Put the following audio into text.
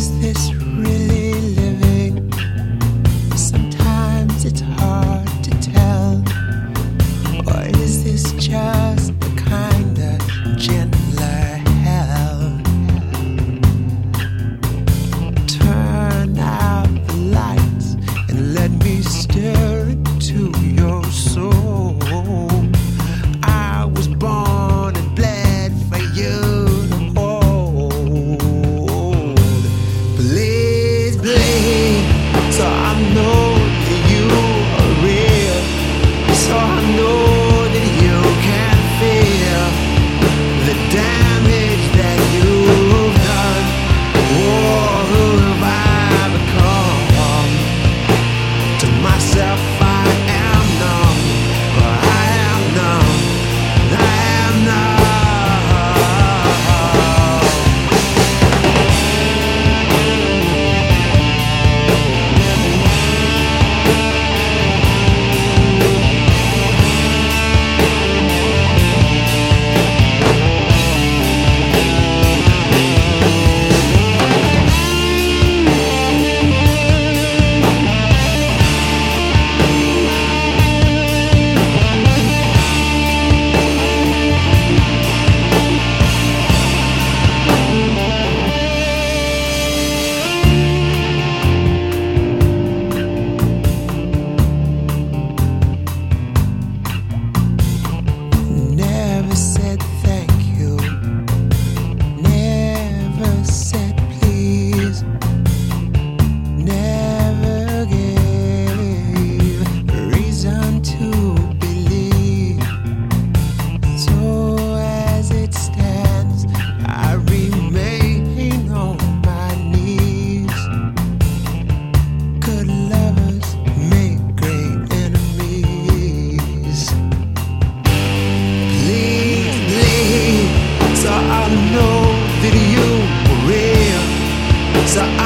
Is this really living? Sometimes it's hard to tell. Or is this just a kind of gentler hell? Turn out the lights and let me stare into your soul. I was born and bled for you to hold. Please bleed, so I know that you are real, so I know that you can feel the damage that you've done. Oh, who have I become? To myself I am numb, I am numb, I am numb. Never said thank you, never said please, never gave reason to believe. So as it stands, I remain on my knees. Good lovers make great enemies. Please bleed, so I know that you were real, so I